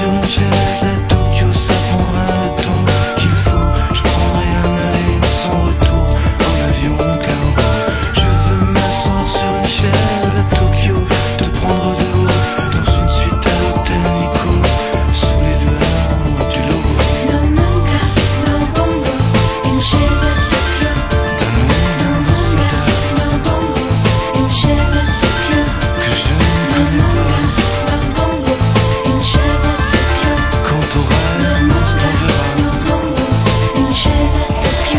sur une chaise à Tokyo, ça prendra le temps qu'il faut. Je prendrai un aller sans retour en avion, car je veux m'asseoir sur une chaise à Tokyo, te prendre de haut dans une suite à l'hôtel Nico, sous les doigts du logo. No manga, no bongo, une chaise à Tokyo. No manga, no bongo, une chaise à Tokyo. Que je ne connais pas. No bongo, une chaise à Tokyo. Quand t'auras l'annonce, t'en verras. No bongo, une chaise à Tokyo.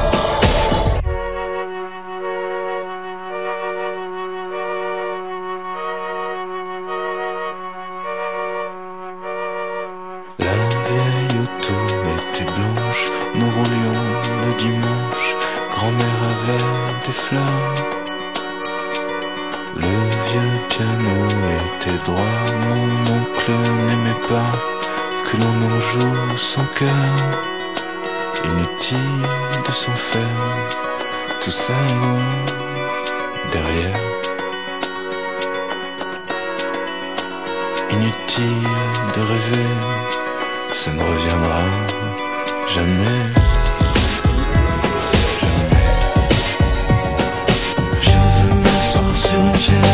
La vieille auto était blanche, nous roulions le dimanche, grand-mère avait des fleurs. Le vieux piano était droit, mon oncle n'aimait pas que l'on en joue sans cœur. Inutile de s'en faire, tout ça est loin derrière. Inutile de rêver, ça ne reviendra jamais. Jamais. Je veux m'asseoir sur une chaise